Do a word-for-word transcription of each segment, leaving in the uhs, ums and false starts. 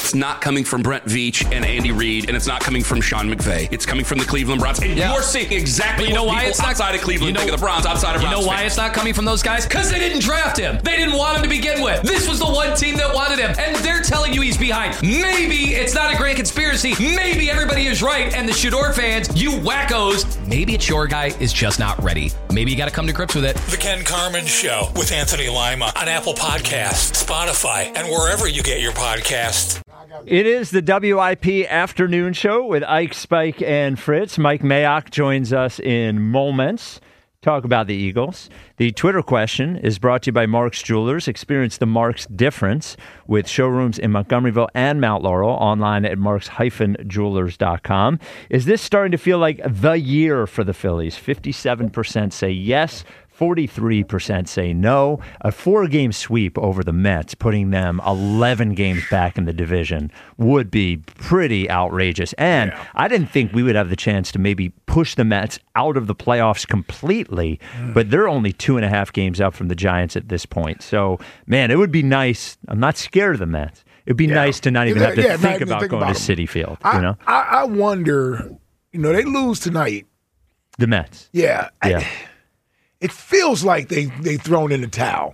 it's not coming from Brent Veach and Andy Reid, and it's not coming from Sean McVay. It's coming from the Cleveland Browns. And yeah. you're seeing exactly but you know what why people it's not, outside of Cleveland you know, think of the Browns, outside of You Browns know why fans. it's not coming from those guys? Because they didn't draft him. They didn't want him to begin with. This was the one team that wanted him, and they're telling you he's behind. Maybe it's not a grand conspiracy. Maybe everybody is right, and the Shador fans, you wackos, maybe it's your guy is just not ready. Maybe you got to come to grips with it. The Ken Carman Show with Anthony Lima on Apple Podcasts, Spotify, and wherever you get your podcasts. It is the W I P Afternoon Show with Ike, Spike, and Fritz. Mike Mayock joins us in moments. Talk about the Eagles. The Twitter question is brought to you by Mark's Jewelers. Experience the Mark's difference with showrooms in Montgomeryville and Mount Laurel, online at marks dash jewelers dot com. Is this starting to feel like the year for the Phillies? fifty-seven percent say yes. forty-three percent say no. A four-game sweep over the Mets, putting them eleven games back in the division, would be pretty outrageous. And yeah. I didn't think we would have the chance to maybe push the Mets out of the playoffs completely, mm. but they're only two and a half games up from the Giants at this point. So, man, it would be nice. I'm not scared of the Mets. It would be yeah. nice to not even have to yeah, think about think going about to Citi Field. I, you know? I, I wonder, you know, they lose tonight. The Mets. Yeah. Yeah. I, It feels like they they thrown in the towel.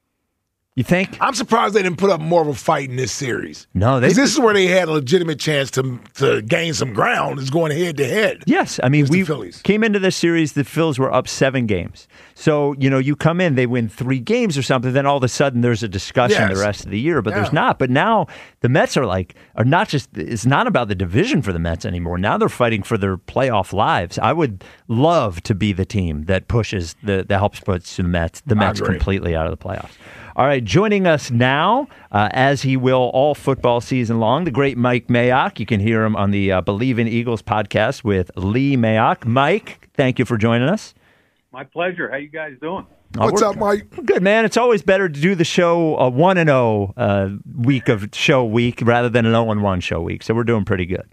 You think? I'm surprised they didn't put up more of a fight in this series. No, they. This is where they had a legitimate chance to to gain some ground. Is going head to head. Yes, I mean we came into this series. The Phils were up seven games. So you know you come in, they win three games or something. Then all of a sudden there's a discussion yes. the rest of the year, but yeah. there's not. But now the Mets are like are not just. It's not about the division for the Mets anymore. Now they're fighting for their playoff lives. I would love to be the team that pushes the that helps push the Mets the Mets completely out of the playoffs. All right, joining us now, uh, as he will all football season long, the great Mike Mayock. You can hear him on the uh, Believe in Eagles podcast with Lee Mayock. Mike, thank you for joining us. My pleasure. How you guys doing? Oh, What's up, Mike? Good, man. It's always better to do the show a one and zero uh, week of show week rather than an zero and one show week. So we're doing pretty good.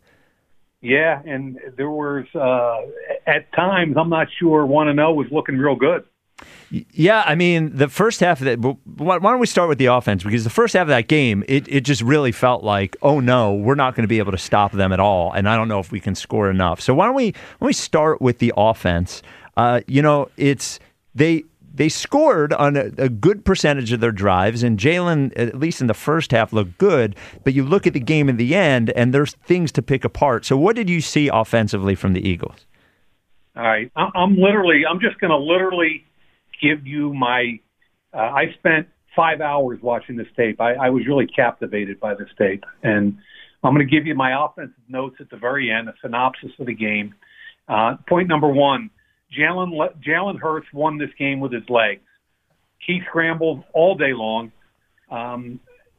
Yeah, and there was uh, at times I'm not sure one and zero was looking real good. Yeah, I mean, the first half of that, why don't we start with the offense? Because the first half of that game, it, it just really felt like, oh no, we're not going to be able to stop them at all. And I don't know if we can score enough. So why don't we, why don't we start with the offense? Uh, you know, it's, they, they scored on a, a good percentage of their drives, and Jalen, at least in the first half, looked good. But you look at the game in the end, and there's things to pick apart. So what did you see offensively from the Eagles? All right. I'm literally, I'm just going to literally give you my, uh, I spent five hours watching this tape. I, I was really captivated by this tape. And I'm going to give you my offensive notes at the very end, a synopsis of the game. Uh, point number one, Jalen Jalen Hurts won this game with his legs. He scrambled all day long. Um,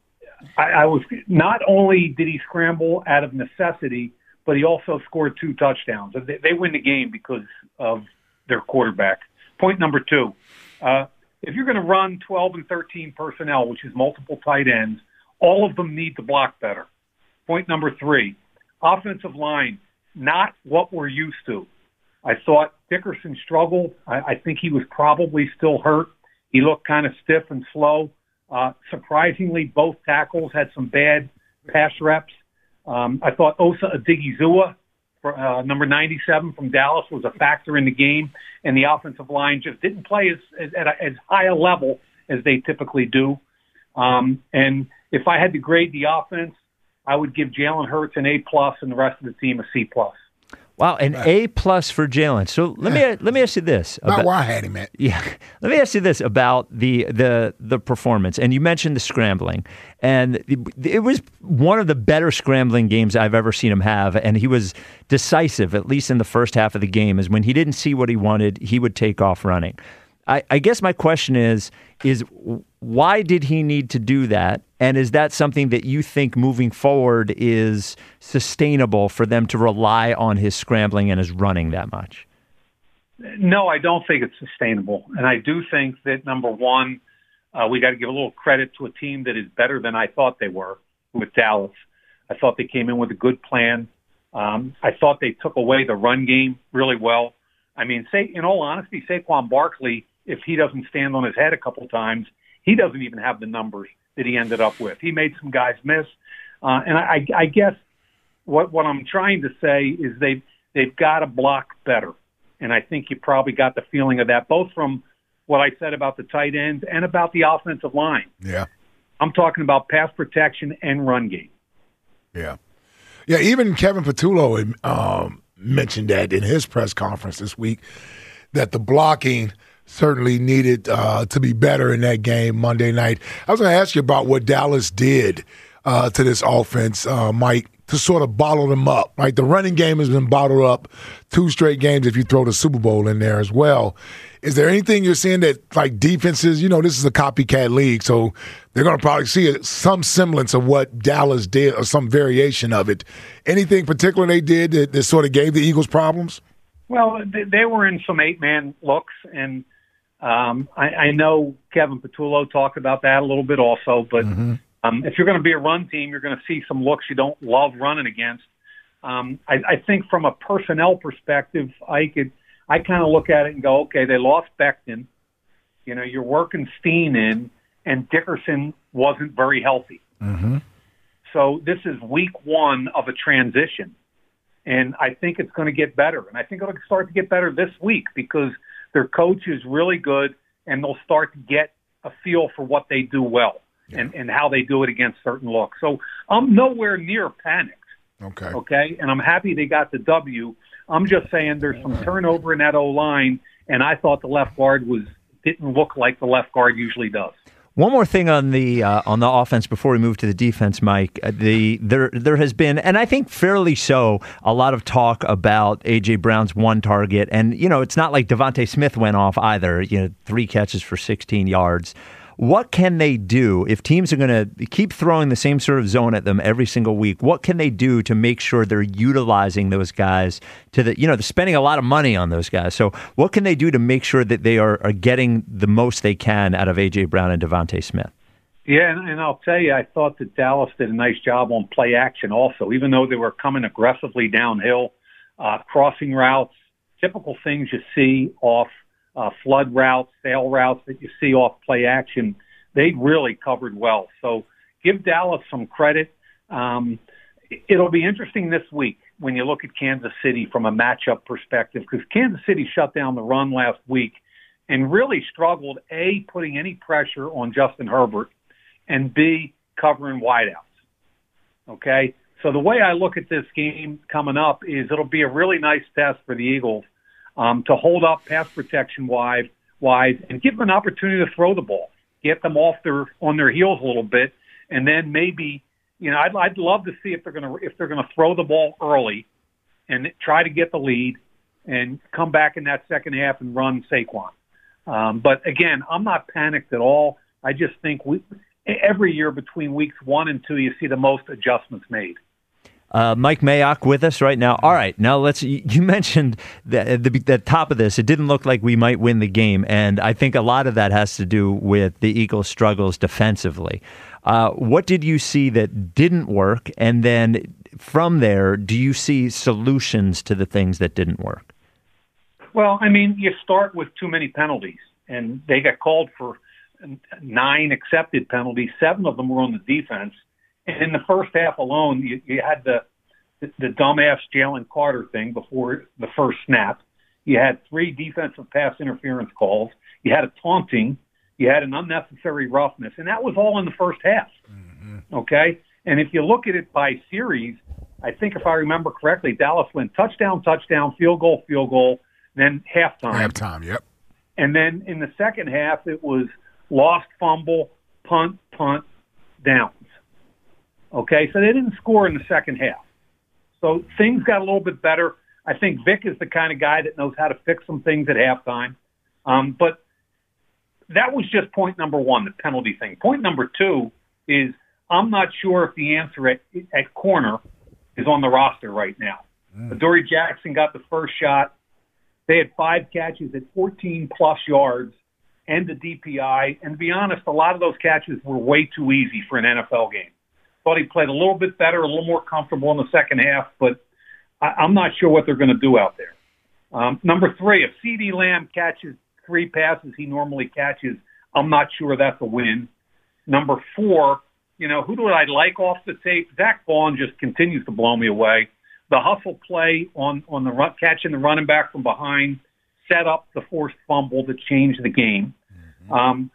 I, I was not only did he scramble out of necessity, but he also scored two touchdowns. They, they win the game because of their quarterback. Point number two, uh, if you're going to run twelve and thirteen personnel, which is multiple tight ends, all of them need to block better. Point number three, offensive line, not what we're used to. I thought Dickerson struggled. I, I think he was probably still hurt. He looked kind of stiff and slow. Uh, surprisingly, both tackles had some bad pass reps. Um, I thought Osa Odighizuwa, for, uh, number ninety-seven from Dallas, was a factor in the game, and the offensive line just didn't play as, as at a, as high a level as they typically do. Um, and if I had to grade the offense, I would give Jalen Hurts an A plus and the rest of the team a C plus. Wow, an right. A plus for Jalen. So let me let me ask you this. Not about, where I had him at. Yeah, let me ask you this about the the the performance. And you mentioned the scrambling, and it, it was one of the better scrambling games I've ever seen him have. And he was decisive, at least in the first half of the game. Is when he didn't see what he wanted, he would take off running. I, I guess my question is is why did he need to do that? And is that something that you think moving forward is sustainable for them to rely on his scrambling and his running that much? No, I don't think it's sustainable. And I do think that, number one, uh, we got to give a little credit to a team that is better than I thought they were with Dallas. I thought they came in with a good plan. Um, I thought they took away the run game really well. I mean, say, in all honesty, Saquon Barkley, if he doesn't stand on his head a couple times, he doesn't even have the numbers that he ended up with. He made some guys miss. Uh, and I, I guess what what I'm trying to say is they've they've got to block better, and I think you probably got the feeling of that both from what I said about the tight ends and about the offensive line. Yeah, I'm talking about pass protection and run game. Yeah, yeah. Even Kevin Patullo um, mentioned that in his press conference this week, that the blocking certainly needed uh, to be better in that game Monday night. I was going to ask you about what Dallas did uh, to this offense, uh, Mike, to sort of bottle them up. Right, the running game has been bottled up two straight games if you throw the Super Bowl in there as well. Is there anything you're seeing that, like, defenses, you know, this is a copycat league, so they're going to probably see some semblance of what Dallas did or some variation of it. Anything particular they did that, that sort of gave the Eagles problems? Well, they were in some eight-man looks, and um, I, I know Kevin Patullo talked about that a little bit also, but mm-hmm. um, if you're going to be a run team, you're going to see some looks you don't love running against. Um, I, I think from a personnel perspective, I could – I kind of look at it and go, okay, they lost Becton. You know, you're working Steen in, and Dickerson wasn't very healthy. Mm-hmm. So this is week one of a transition, and I think it's going to get better. And I think it'll start to get better this week because their coach is really good, and they'll start to get a feel for what they do well yeah. and, and how they do it against certain looks. So I'm nowhere near panicked. Okay. Okay, and I'm happy they got the W. I'm just saying there's some turnover in that O-line, and I thought the left guard was didn't look like the left guard usually does. One more thing on the uh, on the offense before we move to the defense, Mike. Uh, the there there has been, and I think fairly so, a lot of talk about A J. Brown's one target, and you know it's not like Devontae Smith went off either. You know, three catches for sixteen yards. What can they do if teams are going to keep throwing the same sort of zone at them every single week? What can they do to make sure they're utilizing those guys to the, you know, they're spending a lot of money on those guys. So what can they do to make sure that they are, are getting the most they can out of A J. Brown and Devontae Smith? Yeah, and, and I'll tell you, I thought that Dallas did a nice job on play action also, even though they were coming aggressively downhill, uh, crossing routes, typical things you see off Uh, flood routes, sail routes that you see off play action, they really covered well. So give Dallas some credit. Um, it'll be interesting this week when you look at Kansas City from a matchup perspective, because Kansas City shut down the run last week and really struggled, A, putting any pressure on Justin Herbert, and B, covering wideouts. Okay? So the way I look at this game coming up is it'll be a really nice test for the Eagles Um, to hold up pass protection wide, wide, and give them an opportunity to throw the ball, get them off their on their heels a little bit, and then maybe, you know, I'd, I'd love to see if they're going to if they're going to throw the ball early, and try to get the lead, and come back in that second half and run Saquon. Um, but again, I'm not panicked at all. I just think we every year between weeks one and two, you see the most adjustments made. Uh, Mike Mayock with us right now. All right, now let's. You mentioned that at the, the top of this, it didn't look like we might win the game, and I think a lot of that has to do with the Eagles' struggles defensively. Uh, what did you see that didn't work, and then from there, do you see solutions to the things that didn't work? Well, I mean, you start with too many penalties, and they got called for nine accepted penalties. Seven of them were on the defense. And in the first half alone, you, you had the, the the dumbass Jalen Carter thing before the first snap. You had three defensive pass interference calls. You had a taunting. You had an unnecessary roughness. And that was all in the first half. Mm-hmm. Okay? And if you look at it by series, I think if I remember correctly, Dallas went touchdown, touchdown, field goal, field goal, then halftime. Halftime, yep. And then in the second half, it was lost fumble, punt, punt, downs. Okay, so they didn't score in the second half. So things got a little bit better. I think Vic is the kind of guy that knows how to fix some things at halftime. Um, but that was just point number one, the penalty thing. Point number two is I'm not sure if the answer at, at corner is on the roster right now. Mm. Adoree Jackson got the first shot. They had five catches at fourteen-plus yards and a D P I. And to be honest, a lot of those catches were way too easy for an N F L game. Thought he played a little bit better, a little more comfortable in the second half, but I, I'm not sure what they're going to do out there. Um, number three, if CeeDee Lamb catches three passes he normally catches, I'm not sure that's a win. Number four, You know, who do I like off the tape? Zach Vaughn just continues to blow me away. The hustle play on, on the run, catching the running back from behind, set up the forced fumble that changed the game. Mm-hmm. Um,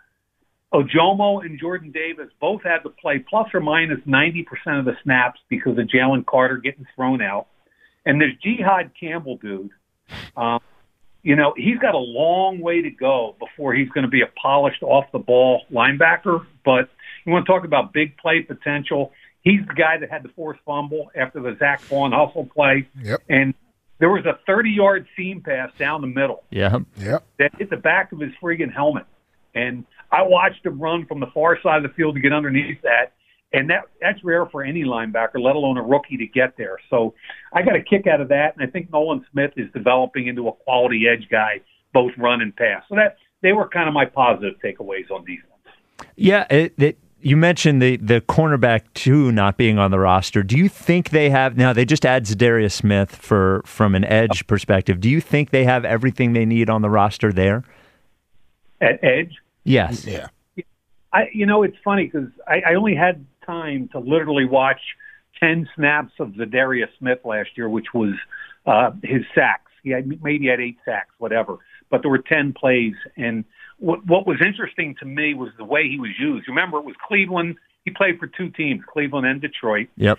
Ojomo and Jordan Davis both had to play plus or minus ninety percent of the snaps because of Jalen Carter getting thrown out. And this Jihad Campbell dude, um, you know, he's got a long way to go before he's going to be a polished off-the-ball linebacker. But you want to talk about big play potential. He's the guy that had the forced fumble after the Zach Vaughn hustle play. Yep. And there was a thirty-yard seam pass down the middle. Yeah. Yep. That hit the back of his friggin' helmet. And I watched him run from the far side of the field to get underneath that. And that that's rare for any linebacker, let alone a rookie, to get there. So I got a kick out of that, and I think Nolan Smith is developing into a quality edge guy, both run and pass. So that they were kind of my positive takeaways on defense. Yeah, it, it, you mentioned the, the cornerback, too, not being on the roster. Do you think they have – now, they just add Zadarius Smith for from an edge perspective. Do you think they have everything they need on the roster there? At edge? Yes. Yeah. I, you know, it's funny because I, I only had time to literally watch ten snaps of Zadarius Smith last year, which was uh, his sacks. He had, maybe had eight sacks, whatever. But there were ten plays. And what, what was interesting to me was the way he was used. Remember, it was Cleveland. He played for two teams, Cleveland and Detroit. Yep.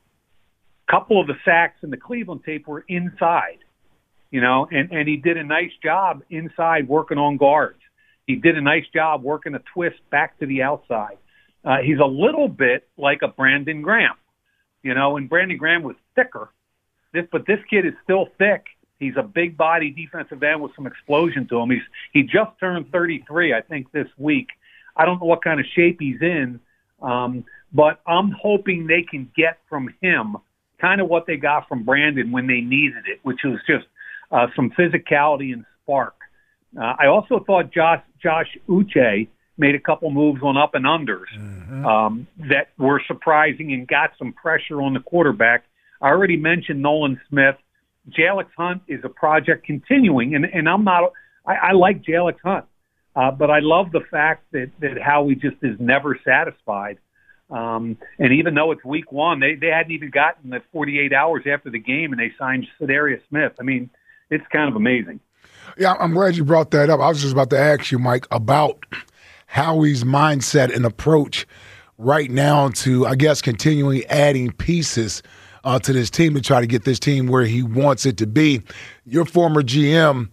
A couple of the sacks in the Cleveland tape were inside, you know, and, and he did a nice job inside working on guards. He did a nice job working a twist back to the outside. Uh, he's a little bit like a Brandon Graham, you know, and Brandon Graham was thicker, this, but this kid is still thick. He's a big body defensive end with some explosion to him. He's he just turned thirty-three, I think, this week. I don't know what kind of shape he's in, um, but I'm hoping they can get from him kind of what they got from Brandon when they needed it, which was just uh, some physicality and spark. Uh, I also thought Josh, Josh Uche made a couple moves on up and unders mm-hmm. um, that were surprising and got some pressure on the quarterback. I already mentioned Nolan Smith. Jalix Hunt is a project continuing, and, and I'm not – I like Jalix Hunt, uh, but I love the fact that, that Howie just is never satisfied. Um, and even though it's week one, they, they hadn't even gotten the forty-eight hours after the game, and they signed Zadarius Smith. I mean, it's kind of amazing. Yeah, I'm glad you brought that up. I was just about to ask you, Mike, about Howie's mindset and approach right now to, I guess, continuing adding pieces uh, to this team to try to get this team where he wants it to be. Your former G M,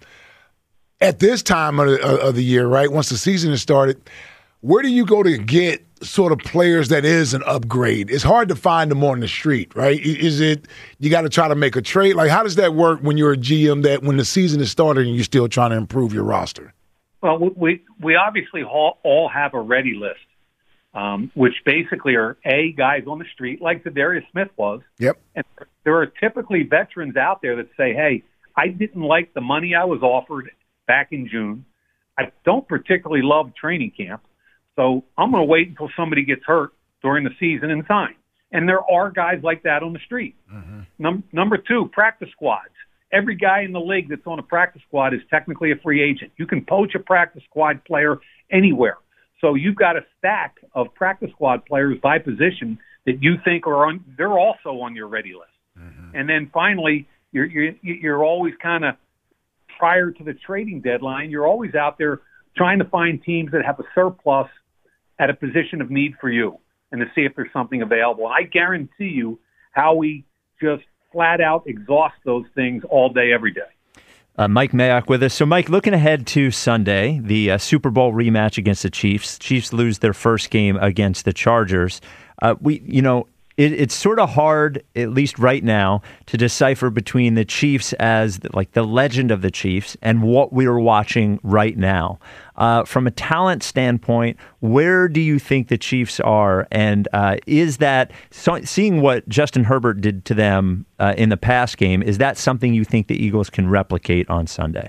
at this time of the, of the year, right, once the season has started, where do you go to get sort of players that is an upgrade? It's hard to find them on the street, right? Is it you got to try to make a trade? Like, how does that work when you're a G M that when the season is started and you're still trying to improve your roster? Well, we we obviously all have a ready list, um, which basically are, A, guys on the street like Zadarius Smith was. Yep. And there are typically veterans out there that say, hey, I didn't like the money I was offered back in June. I don't particularly love training camp. So I'm going to wait until somebody gets hurt during the season and sign. And there are guys like that on the street. Mm-hmm. Num- number two, practice squads. Every guy in the league that's on a practice squad is technically a free agent. You can poach a practice squad player anywhere. So you've got a stack of practice squad players by position that you think are on, they're also on your ready list. Mm-hmm. And then finally, you're, you're, you're always kind of, prior to the trading deadline, you're always out there trying to find teams that have a surplus at a position of need for you and to see if there's something available. I guarantee you how we just flat out exhaust those things all day, every day. Uh, Mike Mayock with us. So, Mike, looking ahead to Sunday, the uh, Super Bowl rematch against the Chiefs. Chiefs lose their first game against the Chargers. Uh, we, you know, it, it's sort of hard, at least right now, to decipher between the Chiefs as like the legend of the Chiefs and what we're watching right now. Uh, from a talent standpoint, where do you think the Chiefs are? And uh, is that, so, seeing what Justin Herbert did to them uh, in the past game, is that something you think the Eagles can replicate on Sunday?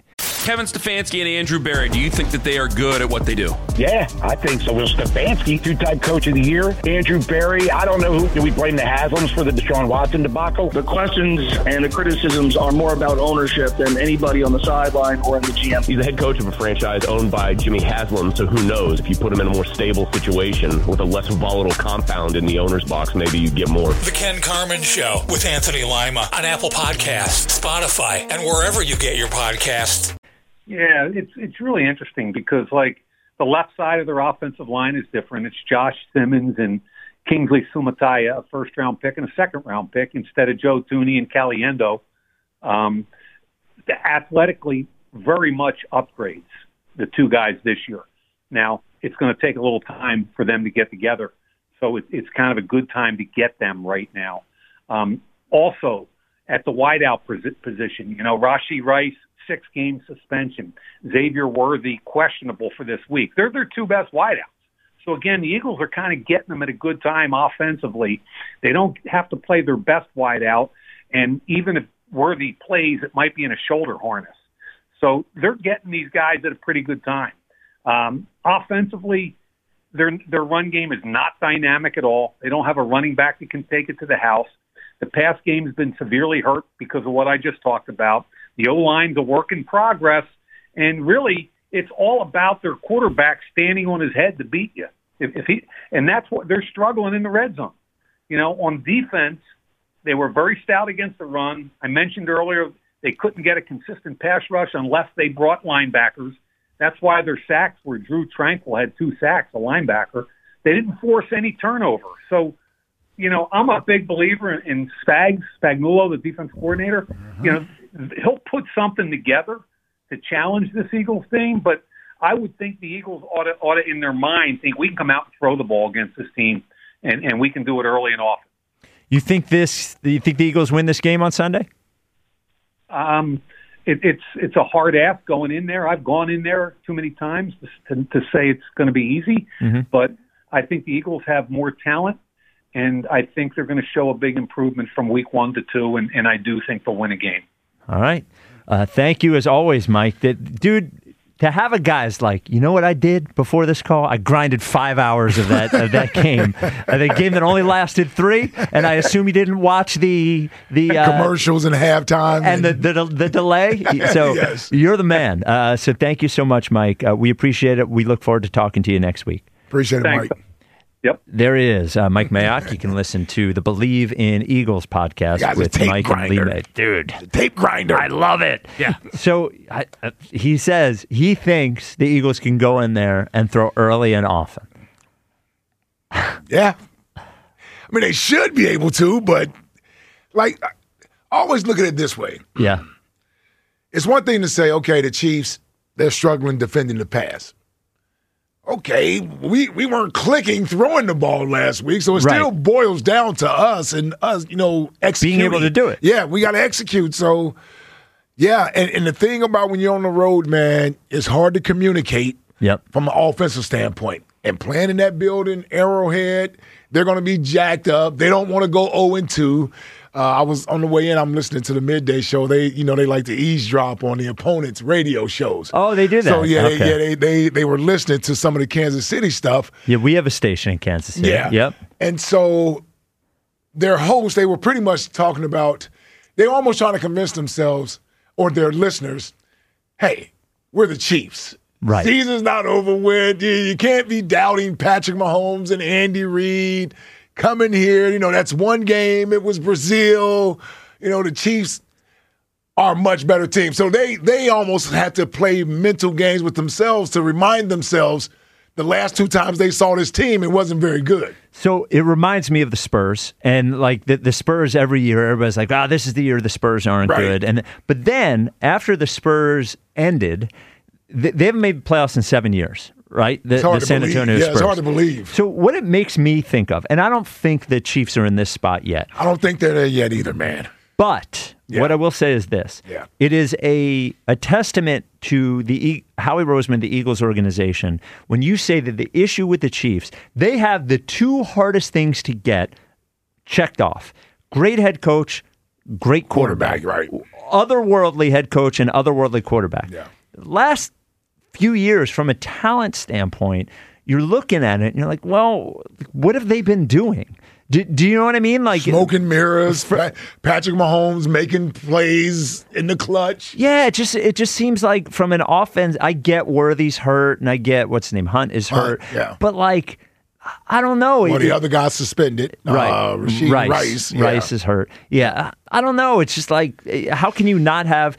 Kevin Stefanski and Andrew Berry, do you think that they are good at what they do? Yeah, I think so. Will Stefanski, two-time coach of the year. Andrew Berry, I don't know who. Do we blame the Haslams for the Deshaun Watson debacle? The questions and the criticisms are more about ownership than anybody on the sideline or in the G M. He's the head coach of a franchise owned by Jimmy Haslam, so who knows? If you put him in a more stable situation with a less volatile compound in the owner's box, maybe you get more. The Ken Carman Show with Anthony Lima on Apple Podcasts, Spotify, and wherever you get your podcasts. Yeah, it's it's really interesting because, like, the left side of their offensive line is different. It's Josh Simmons and Kingsley Sumataya, a first-round pick and a second-round pick, instead of Joe Thuney and Caliendo. Um, athletically, very much upgrades, the two guys this year. Now, it's going to take a little time for them to get together, so it, it's kind of a good time to get them right now. Um, also, at the wideout position, you know, Rashee Rice, six-game suspension. Xavier Worthy, questionable for this week. They're their two best wideouts. So, again, the Eagles are kind of getting them at a good time offensively. They don't have to play their best wideout, and even if Worthy plays, it might be in a shoulder harness. So they're getting these guys at a pretty good time. Um, offensively, their their run game is not dynamic at all. They don't have a running back that can take it to the house. The pass game has been severely hurt because of what I just talked about. The O-line's a work in progress, and really it's all about their quarterback standing on his head to beat you. If, if he, and that's what they're struggling in the red zone. You know, on defense, they were very stout against the run. I mentioned earlier they couldn't get a consistent pass rush unless they brought linebackers. That's why their sacks were Drew Tranquill had two sacks, a linebacker. They didn't force any turnover. So, you know, I'm a big believer in, in Spags, Spagnuolo, the defense coordinator. Mm-hmm. You know, he'll put something together to challenge this Eagles team, but I would think the Eagles ought to, ought to in their mind, think we can come out and throw the ball against this team, and, and we can do it early and often. You think this? You think the Eagles win this game on Sunday? Um, it, it's it's a hard ask going in there. I've gone in there too many times to, to, to say it's going to be easy, mm-hmm. but I think the Eagles have more talent, and I think they're going to show a big improvement from week one to two, and, and I do think they'll win a game. All right. Uh, thank you as always, Mike. That, dude, to have a guy's like, you know what I did before this call? I grinded five hours of that of that game. Uh, the game that only lasted three, and I assume you didn't watch the the uh, commercials and halftime and, and the, the the delay. So yes. You're the man. Uh, so thank you so much, Mike. Uh, we appreciate it. We look forward to talking to you next week. Appreciate it, Thanks. Mike. Yep. There is uh, Mike Mayock. You can listen to the Believe in Eagles podcast Guy's with Mike grinder. and Lee. Dude, the tape grinder. I love it. Yeah. So I, uh, he says he thinks the Eagles can go in there and throw early and often. Yeah. I mean, they should be able to, but like, I always look at it this way. Yeah. It's one thing to say, okay, the Chiefs, they're struggling defending the pass. Okay, we, we weren't clicking throwing the ball last week, so it right. still boils down to us and us, you know, executing. Being able to do it. Yeah, we got to execute. So, yeah, and, and the thing about when you're on the road, man, it's hard to communicate yep. from an offensive standpoint. And playing in that building, Arrowhead, they're going to be jacked up. They don't want to go oh and two. Uh, I was on the way in. I'm listening to the midday show. They, you know, they like to eavesdrop on the opponent's radio shows. Oh, they do that. So yeah, okay. they, yeah, they they they were listening to some of the Kansas City stuff. Yeah, we have a station in Kansas City. Yeah. Yep. And so their hosts, they were pretty much talking about. They were almost trying to convince themselves or their listeners, hey, we're the Chiefs. Right. Season's not over with. You, you can't be doubting Patrick Mahomes and Andy Reid. Coming here, you know, that's one game. It was Brazil. You know, the Chiefs are a much better team. So they they almost had to play mental games with themselves to remind themselves the last two times they saw this team, it wasn't very good. So it reminds me of the Spurs. And like the, the Spurs every year, everybody's like, ah, oh, this is the year the Spurs aren't right. good. And But then after the Spurs ended, they, they haven't made playoffs in seven years. Right? The, the San Antonio yeah, Spurs. It's hard to believe. So what it makes me think of, and I don't think the Chiefs are in this spot yet. I don't think they're there yet either, man. But yeah. what I will say is this. Yeah. It is a, a testament to the Howie Roseman, the Eagles organization, when you say that the issue with the Chiefs, they have the two hardest things to get checked off. Great head coach, great quarterback. quarterback right. Otherworldly head coach and otherworldly quarterback. Yeah. last few years, from a talent standpoint, you're looking at it and you're like, well, what have they been doing? Do, do you know what I mean? Like smoking mirrors, Patrick Mahomes making plays in the clutch. Yeah, it just it just seems like from an offense, I get Worthy's hurt and I get what's his name, Hunt is hurt. Hunt, yeah. But like, I don't know. Well, it, the other guy suspended. Right. Uh, Rasheed Rice. Rice. Yeah. Rice is hurt. Yeah. I don't know. It's just like, how can you not have...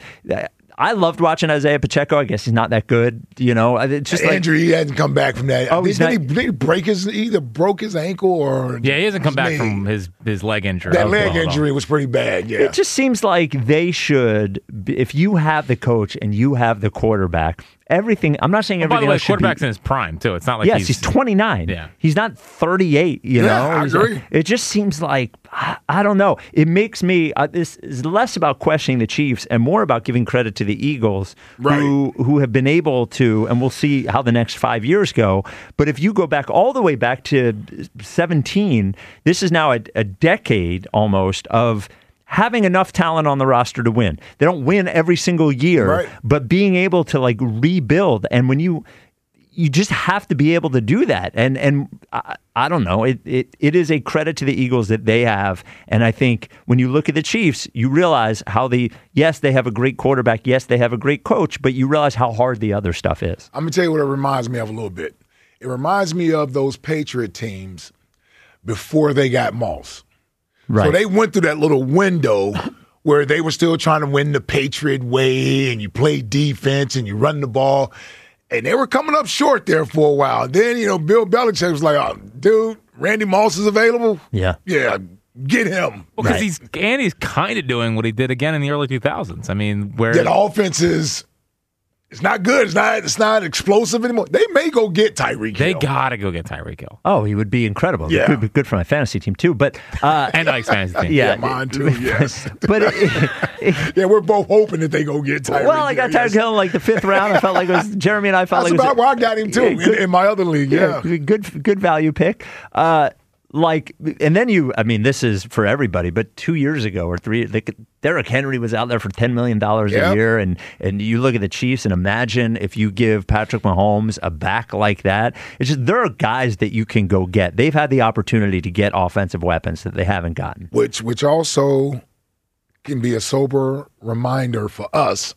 I loved watching Isaiah Pacheco. I guess he's not that good, you know. It's just Andrew, like, he hasn't come back from that. Oh, did, he's did, not, he, did he break his either broke his ankle or yeah, he hasn't come back knee. from his his leg injury. That leg injury was pretty bad. Yeah, it just seems like they should. If you have the coach and you have the quarterback, everything. I'm not saying well, everything. By the way, else should quarterback's be, in his prime too. It's not like yes, he's, he's twenty-nine. Yeah, he's not thirty-eight. You yeah, know, I he's agree. Like, it just seems like I, I don't know. It makes me. Uh, this is less about questioning the Chiefs and more about giving credit to the Eagles, right. who who have been able to, and we'll see how the next five years go. But if you go back all the way back to seventeen, this is now a, a decade almost of having enough talent on the roster to win. They don't win every single year, right. but being able to like rebuild. And when you you just have to be able to do that. And and I, I don't know. It, it it is a credit to the Eagles that they have. And I think when you look at the Chiefs, you realize how the yes, they have a great quarterback. Yes, they have a great coach, but you realize how hard the other stuff is. I'm gonna tell you what it reminds me of a little bit. It reminds me of those Patriot teams before they got Moss. Right. So they went through that little window where they were still trying to win the Patriot way, and you play defense and you run the ball. And they were coming up short there for a while. Then, you know, Bill Belichick was like, oh, dude, Randy Moss is available? Yeah. Yeah, get him. Well, because Right. he's and he's kind of doing what he did again in the early two thousands. I mean, where That offense is it's not good. It's not it's not explosive anymore. They may go get Tyreek they Hill. got to go get Tyreek Hill. Oh, he would be incredible. Yeah. Good, good for my fantasy team too. But uh, And Ike's fantasy team. yeah, Yeah, mine too, yes. But it, it, Yeah, we're both hoping that they go get Tyreek well, I got Hill, Tyreek yes. Hill in like the fifth round. I felt like it was Jeremy and I felt That's like it was about where I got him too Yeah, in, good- in my other league. Yeah. yeah, good good value pick. Uh, like, and then you, I mean, this is for everybody, but two years ago or three, they could, Derrick Henry was out there for ten million dollars Yep. a year. And, and you look at the Chiefs and imagine if you give Patrick Mahomes a back like that. It's just, there are guys that you can go get. They've had the opportunity to get offensive weapons that they haven't gotten. Which which also can be a sober reminder for us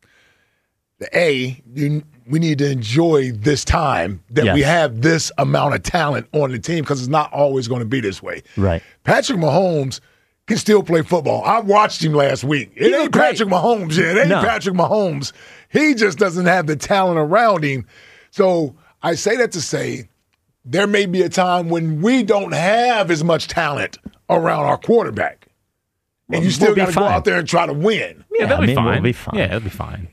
that A, you, we need to enjoy this time that Yes. we have this amount of talent on the team because it's not always going to be this way. Right. Patrick Mahomes can still play football. I watched him last week. It He ain't looked great. Patrick Mahomes yet. It ain't No. Patrick Mahomes. He just doesn't have the talent around him. So I say that to say there may be a time when we don't have as much talent around our quarterback. And you still we'll be got to go fine. out there and try to win. Yeah, that'll I be mean, fine. we'll be fine. Yeah, it'll be fine.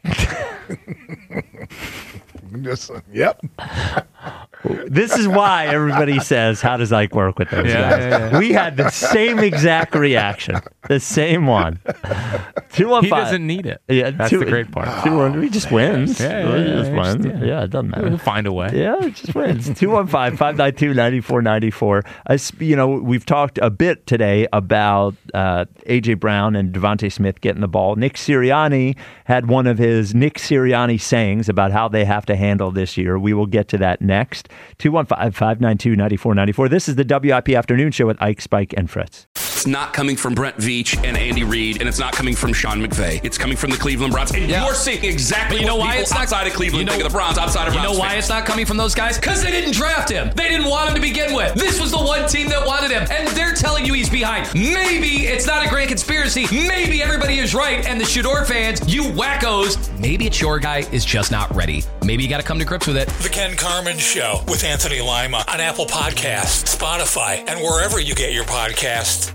Just, yep. This is why everybody says, how does Ike work with those Yeah, guys? yeah, yeah. We had the same exact reaction. The same one. two one He five. doesn't need it. Yeah, That's two- the great part. two one, he just wins. Yeah, yeah, He yeah, just yeah, wins. just- Yeah. yeah. it doesn't He'll matter. find a way. Yeah, it just wins. two one five, five nine two, nine four nine four. You know, we've talked a bit today about uh, A J. Brown and Devontae Smith getting the ball. Nick Sirianni had one of his Nick Sirianni sayings about how they have to handle this year. We will get to that next. two one five, five nine two, nine four nine four. This is the W I P Afternoon Show with Ike, Spike, and Fritz. It's not coming from Brent Veach and Andy Reid, and it's not coming from Sean McVay. It's coming from the Cleveland Browns. And Yeah. you're seeing exactly But you know what why people it's not outside of Cleveland you know, think of the Browns, outside of You Browns know why fans. it's not coming from those guys? Because they didn't draft him. They didn't want him to begin with. This was the one team that wanted him, and they're telling you he's behind. Maybe it's not a grand conspiracy. Maybe everybody is right, and the Shador fans, you wackos, maybe it's your guy is just not ready. Maybe you got to come to grips with it. The Ken Carman Show with Anthony Lima on Apple Podcasts, Spotify, and wherever you get your podcasts.